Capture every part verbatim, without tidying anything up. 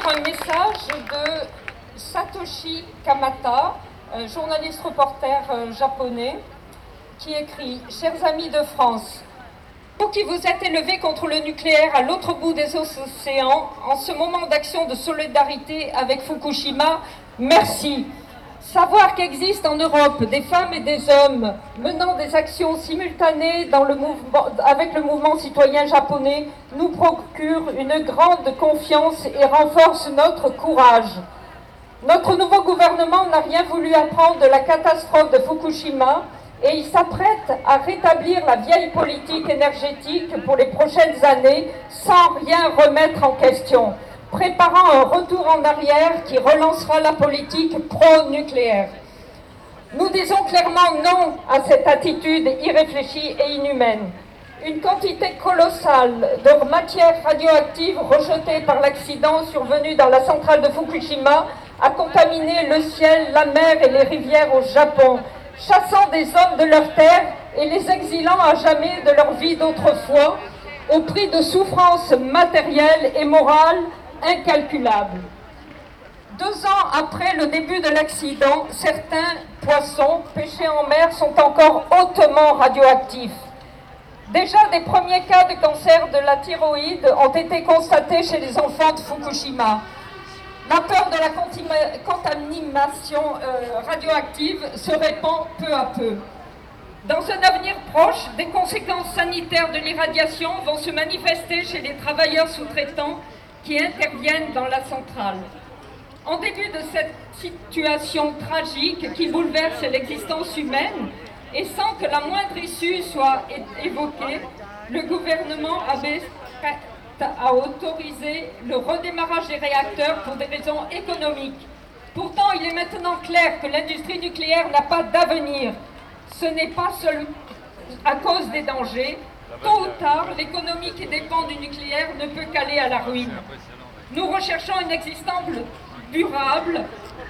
un message de Satoshi Kamata, journaliste reporter japonais, qui écrit « Chers amis de France, vous qui vous êtes élevés contre le nucléaire à l'autre bout des océans, en ce moment d'action de solidarité avec Fukushima, merci. Savoir qu'existent en Europe des femmes et des hommes menant des actions simultanées dans le mouvement, avec le mouvement citoyen japonais nous procure une grande confiance et renforce notre courage. Notre nouveau gouvernement n'a rien voulu apprendre de la catastrophe de Fukushima et il s'apprête à rétablir la vieille politique énergétique pour les prochaines années sans rien remettre en question, préparant un retour en arrière qui relancera la politique pro-nucléaire. Nous disons clairement non à cette attitude irréfléchie et inhumaine. Une quantité colossale de matières radioactives rejetées par l'accident survenu dans la centrale de Fukushima a contaminé le ciel, la mer et les rivières au Japon, chassant des hommes de leur terre et les exilant à jamais de leur vie d'autrefois, au prix de souffrances matérielles et morales incalculables. Deux ans après le début de l'accident, certains poissons pêchés en mer sont encore hautement radioactifs. Déjà, des premiers cas de cancer de la thyroïde ont été constatés chez les enfants de Fukushima. La peur de la contamination euh, radioactive se répand peu à peu. Dans un avenir proche, des conséquences sanitaires de l'irradiation vont se manifester chez les travailleurs sous-traitants qui interviennent dans la centrale. En début de cette situation tragique qui bouleverse l'existence humaine et sans que la moindre issue soit évoquée, le gouvernement avait a autorisé le redémarrage des réacteurs pour des raisons économiques. Pourtant, il est maintenant clair que l'industrie nucléaire n'a pas d'avenir. Ce n'est pas seulement à cause des dangers. Tôt ou tard, l'économie qui dépend du nucléaire ne peut qu'aller à la ruine. Nous recherchons une existence durable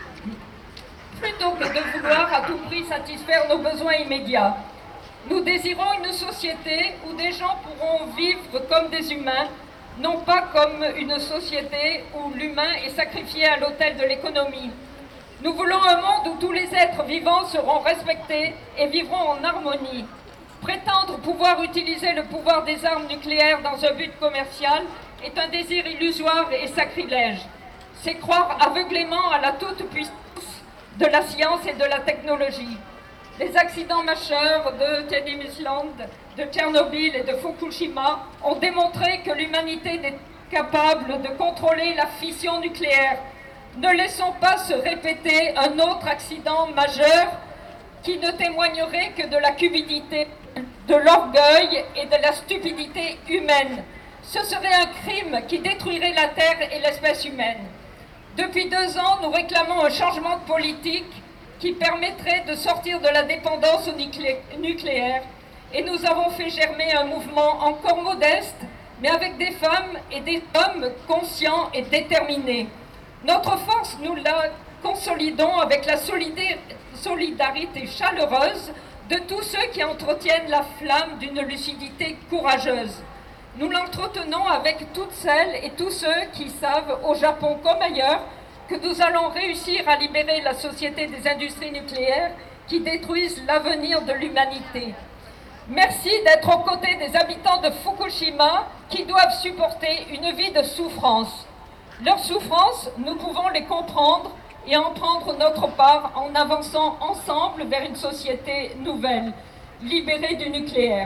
plutôt que de vouloir à tout prix satisfaire nos besoins immédiats. Nous désirons une société où des gens pourront vivre comme des humains, non pas comme une société où l'humain est sacrifié à l'autel de l'économie. Nous voulons un monde où tous les êtres vivants seront respectés et vivront en harmonie. Prétendre pouvoir utiliser le pouvoir des armes nucléaires dans un but commercial est un désir illusoire et sacrilège. C'est croire aveuglément à la toute-puissance de la science et de la technologie. Les accidents majeurs de Tchernobyl, de Tchernobyl et de Fukushima ont démontré que l'humanité n'est capable de contrôler la fission nucléaire. Ne laissons pas se répéter un autre accident majeur qui ne témoignerait que de la cupidité, de l'orgueil et de la stupidité humaine. Ce serait un crime qui détruirait la Terre et l'espèce humaine. Depuis deux ans, nous réclamons un changement de politique qui permettrait de sortir de la dépendance au nuclé- nucléaire. Et nous avons fait germer un mouvement encore modeste, mais avec des femmes et des hommes conscients et déterminés. Notre force, nous la consolidons avec la solidé- solidarité chaleureuse de tous ceux qui entretiennent la flamme d'une lucidité courageuse. Nous l'entretenons avec toutes celles et tous ceux qui savent, au Japon comme ailleurs, que nous allons réussir à libérer la société des industries nucléaires qui détruisent l'avenir de l'humanité. Merci d'être aux côtés des habitants de Fukushima qui doivent supporter une vie de souffrance. Leurs souffrances, nous pouvons les comprendre et en prendre notre part en avançant ensemble vers une société nouvelle, libérée du nucléaire.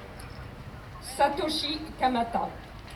Satoshi Kamata.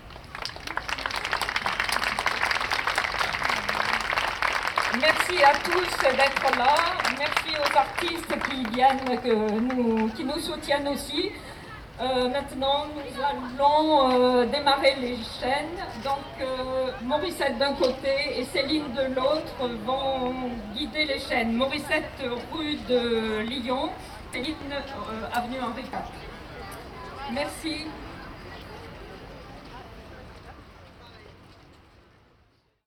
Merci à tous d'être là. Merci aux artistes qui viennent, que nous, qui nous soutiennent aussi. Euh, maintenant, nous allons euh, démarrer les chaînes. Donc, euh, Morissette d'un côté et Céline de l'autre vont guider les chaînes. Morissette rue de Lyon, Céline euh, avenue Henri quatre. Merci.